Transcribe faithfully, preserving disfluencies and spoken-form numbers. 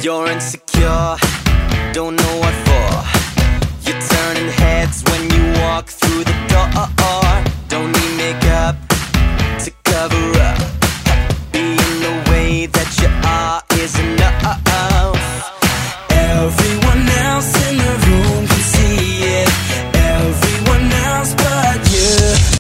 You're insecure, don't know what for. You're turning heads when you walk through the door.